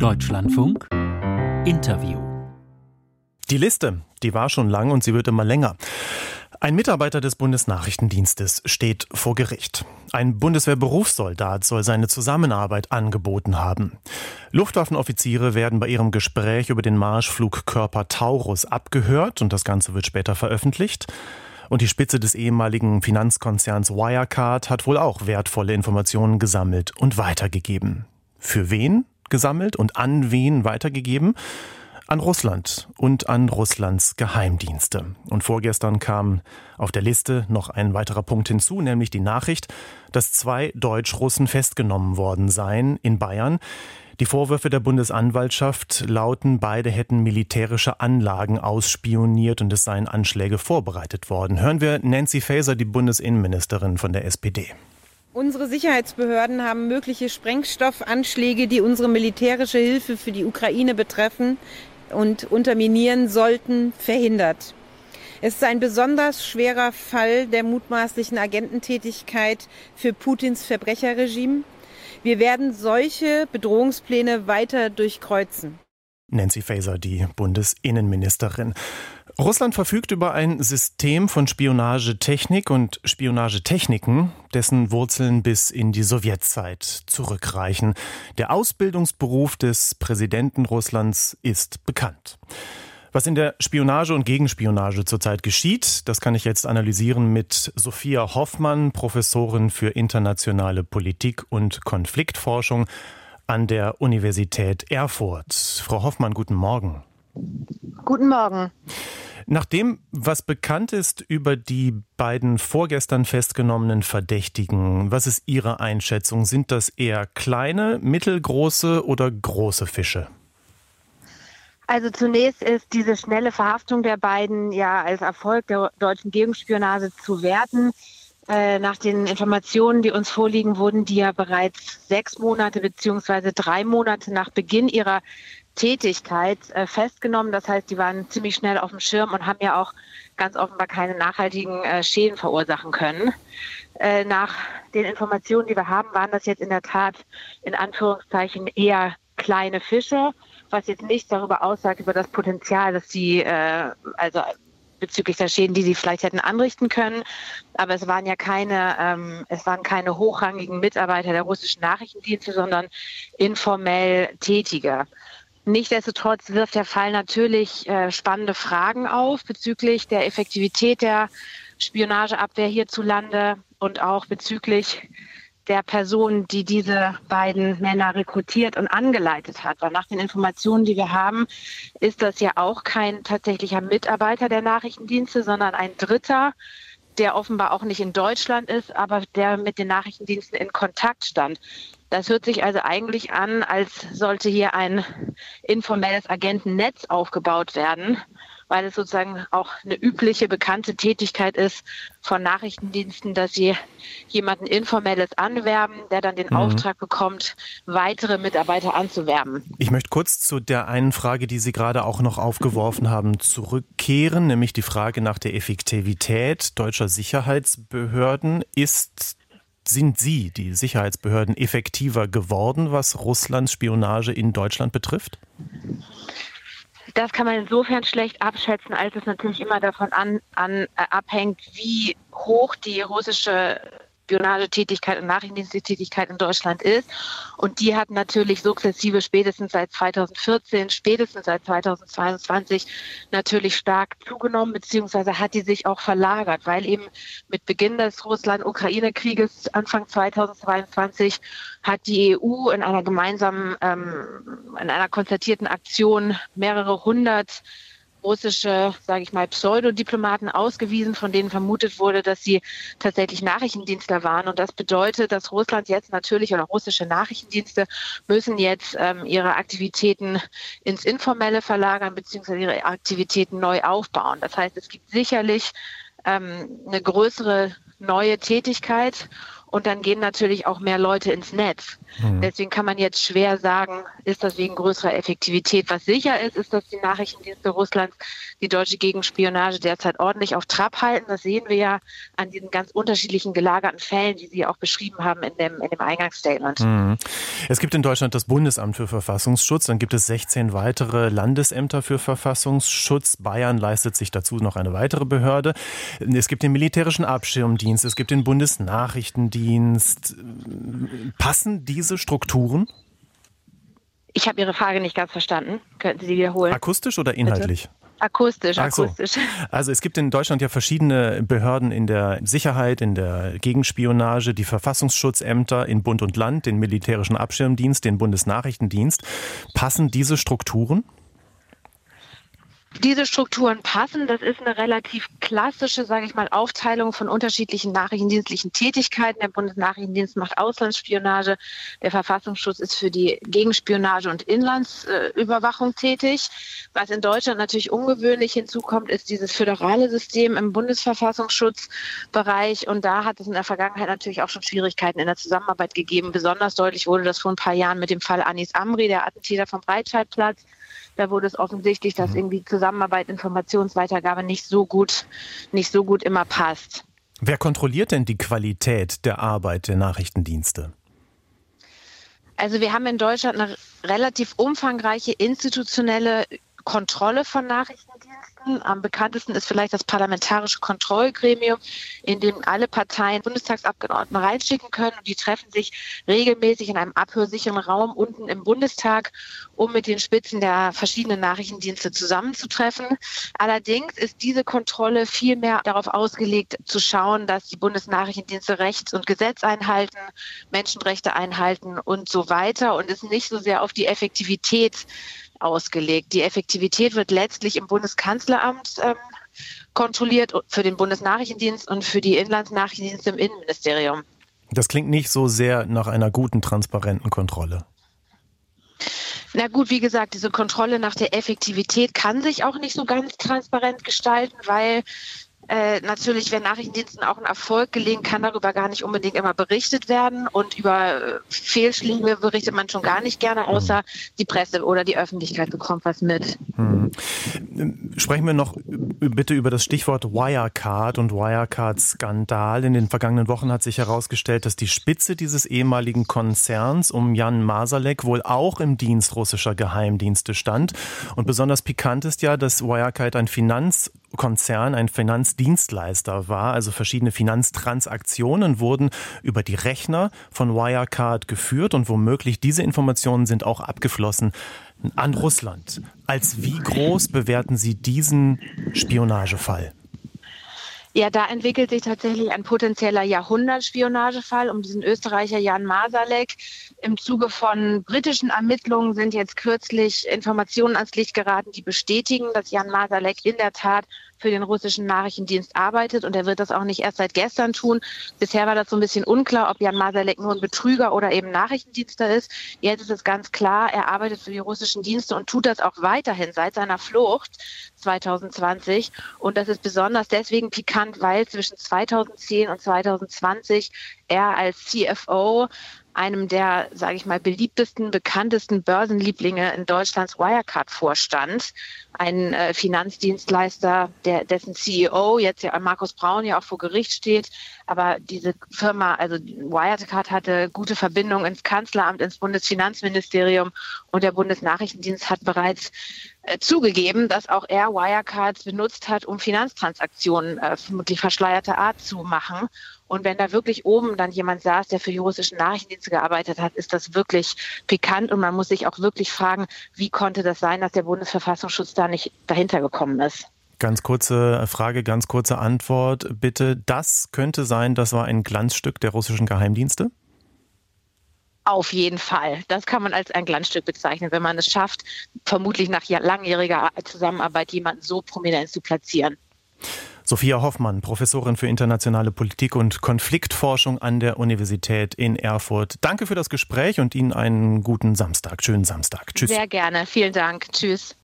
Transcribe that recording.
Deutschlandfunk Interview. Die Liste, die war schon lang und sie wird immer länger. Ein Mitarbeiter des Bundesnachrichtendienstes steht vor Gericht. Ein Bundeswehrberufssoldat soll seine Zusammenarbeit angeboten haben. Luftwaffenoffiziere werden bei ihrem Gespräch über den Marschflugkörper Taurus abgehört und das Ganze wird später veröffentlicht. Und die Spitze des ehemaligen Finanzkonzerns Wirecard hat wohl auch wertvolle Informationen gesammelt und weitergegeben. Für wen gesammelt und an wen weitergegeben? An Russland und an Russlands Geheimdienste. Und vorgestern kam auf der Liste noch ein weiterer Punkt hinzu, nämlich die Nachricht, dass 2 Deutsch-Russen festgenommen worden seien in Bayern. Die Vorwürfe der Bundesanwaltschaft lauten, beide hätten militärische Anlagen ausspioniert und es seien Anschläge vorbereitet worden. Hören wir Nancy Faeser, die Bundesinnenministerin von der SPD. Unsere Sicherheitsbehörden haben mögliche Sprengstoffanschläge, die unsere militärische Hilfe für die Ukraine betreffen und unterminieren sollten, verhindert. Es ist ein besonders schwerer Fall der mutmaßlichen Agententätigkeit für Putins Verbrecherregime. Wir werden solche Bedrohungspläne weiter durchkreuzen. Nancy Faeser, die Bundesinnenministerin. Russland verfügt über ein System von Spionagetechnik und Spionagetechniken, dessen Wurzeln bis in die Sowjetzeit zurückreichen. Der Ausbildungsberuf des Präsidenten Russlands ist bekannt. Was in der Spionage und Gegenspionage zurzeit geschieht, das kann ich jetzt analysieren mit Sophia Hoffmann, Professorin für internationale Politik und Konfliktforschung an der Universität Erfurt. Frau Hoffmann, guten Morgen. Guten Morgen. Nach dem, was bekannt ist über die beiden vorgestern festgenommenen Verdächtigen, was ist Ihre Einschätzung? Sind das eher kleine, mittelgroße oder große Fische? Also zunächst ist diese schnelle Verhaftung der beiden ja als Erfolg der deutschen Gegenspionage zu werten. Nach den Informationen, die uns vorliegen, wurden die ja bereits 6 Monate bzw. 3 Monate nach Beginn ihrer Tätigkeit festgenommen. Das heißt, die waren ziemlich schnell auf dem Schirm und haben ja auch ganz offenbar keine nachhaltigen Schäden verursachen können. Nach den Informationen, die wir haben, waren das jetzt in der Tat in Anführungszeichen eher kleine Fische, was jetzt nichts darüber aussagt, über das Potenzial, dass sie bezüglich der Schäden, die sie vielleicht hätten anrichten können. Aber es waren ja keine hochrangigen Mitarbeiter der russischen Nachrichtendienste, sondern informell Tätige. Nichtsdestotrotz wirft der Fall natürlich spannende Fragen auf bezüglich der Effektivität der Spionageabwehr hierzulande und auch bezüglich der Person, die diese beiden Männer rekrutiert und angeleitet hat. Weil nach den Informationen, die wir haben, ist das ja auch kein tatsächlicher Mitarbeiter der Nachrichtendienste, sondern ein Dritter, der offenbar auch nicht in Deutschland ist, aber der mit den Nachrichtendiensten in Kontakt stand. Das hört sich also eigentlich an, als sollte hier ein informelles Agentennetz aufgebaut werden, weil es sozusagen auch eine übliche, bekannte Tätigkeit ist von Nachrichtendiensten, dass sie jemanden Informelles anwerben, der dann den Auftrag bekommt, weitere Mitarbeiter anzuwerben. Ich möchte kurz zu der einen Frage, die Sie gerade auch noch aufgeworfen haben, zurückkehren, nämlich die Frage nach der Effektivität deutscher Sicherheitsbehörden. Sind die Sicherheitsbehörden, effektiver geworden, was Russlands Spionage in Deutschland betrifft? Das kann man insofern schlecht abschätzen, als es natürlich immer davon abhängt, wie hoch die russische Spionagetätigkeit und Nachrichtendiensttätigkeit in Deutschland ist. Und die hat natürlich sukzessive spätestens seit 2014, spätestens seit 2022 natürlich stark zugenommen, beziehungsweise hat die sich auch verlagert, weil eben mit Beginn des Russland-Ukraine-Krieges Anfang 2022 hat die EU in einer gemeinsamen, in einer konzertierten Aktion mehrere hundert russische, sage ich mal, Pseudodiplomaten ausgewiesen, von denen vermutet wurde, dass sie tatsächlich Nachrichtendienstler waren. Und das bedeutet, dass Russland jetzt natürlich oder russische Nachrichtendienste müssen jetzt ihre Aktivitäten ins Informelle verlagern bzw. ihre Aktivitäten neu aufbauen. Das heißt, es gibt sicherlich eine größere neue Tätigkeit. und dann gehen natürlich auch mehr Leute ins Netz. Deswegen kann man jetzt schwer sagen, ist das wegen größerer Effektivität. Was sicher ist, ist, dass die Nachrichtendienste Russlands die deutsche Gegenspionage derzeit ordentlich auf Trab halten. Das sehen wir ja an diesen ganz unterschiedlichen gelagerten Fällen, die Sie auch beschrieben haben in dem Eingangsstatement. Es gibt in Deutschland das Bundesamt für Verfassungsschutz, dann gibt es 16 weitere Landesämter für Verfassungsschutz. Bayern leistet sich dazu noch eine weitere Behörde. Es gibt den militärischen Abschirmdienst, es gibt den Bundesnachrichtendienst. Passen diese Strukturen? Ich habe Ihre Frage nicht ganz verstanden. Könnten Sie die wiederholen? Akustisch oder inhaltlich? Bitte? Akustisch. Also es gibt in Deutschland ja verschiedene Behörden in der Sicherheit, in der Gegenspionage, die Verfassungsschutzämter in Bund und Land, den militärischen Abschirmdienst, den Bundesnachrichtendienst. Passen diese Strukturen? Diese Strukturen passen. Das ist eine relativ klassische, sage ich mal, Aufteilung von unterschiedlichen nachrichtendienstlichen Tätigkeiten. Der Bundesnachrichtendienst macht Auslandsspionage. Der Verfassungsschutz ist für die Gegenspionage und Inlandsüberwachung tätig. Was in Deutschland natürlich ungewöhnlich hinzukommt, ist dieses föderale System im Bundesverfassungsschutzbereich. Und da hat es in der Vergangenheit natürlich auch schon Schwierigkeiten in der Zusammenarbeit gegeben. Besonders deutlich wurde das vor ein paar Jahren mit dem Fall Anis Amri, der Attentäter vom Breitscheidplatz. Da wurde es offensichtlich, dass irgendwie Zusammenarbeit, Informationsweitergabe nicht so gut immer passt. Wer kontrolliert denn die Qualität der Arbeit der Nachrichtendienste? Also wir haben in Deutschland eine relativ umfangreiche institutionelle Kontrolle von Nachrichtendiensten. Am bekanntesten ist vielleicht das Parlamentarische Kontrollgremium, in dem alle Parteien Bundestagsabgeordnete reinschicken können. Und die treffen sich regelmäßig in einem abhörsicheren Raum unten im Bundestag, um mit den Spitzen der verschiedenen Nachrichtendienste zusammenzutreffen. Allerdings ist diese Kontrolle viel mehr darauf ausgelegt, zu schauen, dass die Bundesnachrichtendienste Rechts- und Gesetz einhalten, Menschenrechte einhalten und so weiter und ist nicht so sehr auf die Effektivität ausgelegt. Die Effektivität wird letztlich im Bundeskanzleramt kontrolliert für den Bundesnachrichtendienst und für die Inlandsnachrichtendienste im Innenministerium. Das klingt nicht so sehr nach einer guten, transparenten Kontrolle. Na gut, wie gesagt, diese Kontrolle nach der Effektivität kann sich auch nicht so ganz transparent gestalten, weil natürlich, wenn Nachrichtendiensten auch ein Erfolg gelingt, kann darüber gar nicht unbedingt immer berichtet werden. Und über Fehlschläge berichtet man schon gar nicht gerne, außer die Presse oder die Öffentlichkeit bekommt was mit. Sprechen wir noch bitte über das Stichwort Wirecard und Wirecard-Skandal. In den vergangenen Wochen hat sich herausgestellt, dass die Spitze dieses ehemaligen Konzerns um Jan Marsalek wohl auch im Dienst russischer Geheimdienste stand. Und besonders pikant ist ja, dass Wirecard ein Finanzkonzern, ein Finanzdienstleister war. Also verschiedene Finanztransaktionen wurden über die Rechner von Wirecard geführt und womöglich diese Informationen sind auch abgeflossen an Russland. Als wie groß bewerten Sie diesen Spionagefall? Ja, da entwickelt sich tatsächlich ein potenzieller Jahrhundertspionagefall um diesen Österreicher Jan Marsalek. Im Zuge von britischen Ermittlungen sind jetzt kürzlich Informationen ans Licht geraten, die bestätigen, dass Jan Marsalek in der Tat für den russischen Nachrichtendienst arbeitet und er wird das auch nicht erst seit gestern tun. Bisher war das so ein bisschen unklar, ob Jan Marsalek nur ein Betrüger oder eben Nachrichtendienstler ist. Jetzt ist es ganz klar, er arbeitet für die russischen Dienste und tut das auch weiterhin seit seiner Flucht 2020 und das ist besonders deswegen pikant, weil zwischen 2010 und 2020 er als CFO einem der, sage ich mal, beliebtesten, bekanntesten Börsenlieblinge in Deutschlands Wirecard vorstand. Ein Finanzdienstleister, dessen CEO jetzt ja Markus Braun ja auch vor Gericht steht. Aber diese Firma, also Wirecard, hatte gute Verbindungen ins Kanzleramt, ins Bundesfinanzministerium und der Bundesnachrichtendienst hat bereits zugegeben, dass auch er Wirecard benutzt hat, um Finanztransaktionen vermutlich verschleierter Art zu machen. Und wenn da wirklich oben dann jemand saß, der für die russischen Nachrichtendienste gearbeitet hat, ist das wirklich pikant. Und man muss sich auch wirklich fragen, wie konnte das sein, dass der Bundesverfassungsschutz da nicht dahinter gekommen ist? Ganz kurze Frage, ganz kurze Antwort bitte. Das könnte sein, das war ein Glanzstück der russischen Geheimdienste? Auf jeden Fall. Das kann man als ein Glanzstück bezeichnen, wenn man es schafft, vermutlich nach langjähriger Zusammenarbeit jemanden so prominent zu platzieren. Sophia Hoffmann, Professorin für internationale Politik und Konfliktforschung an der Universität in Erfurt. Danke für das Gespräch und Ihnen einen guten Samstag. Schönen Samstag. Tschüss. Sehr gerne. Vielen Dank. Tschüss.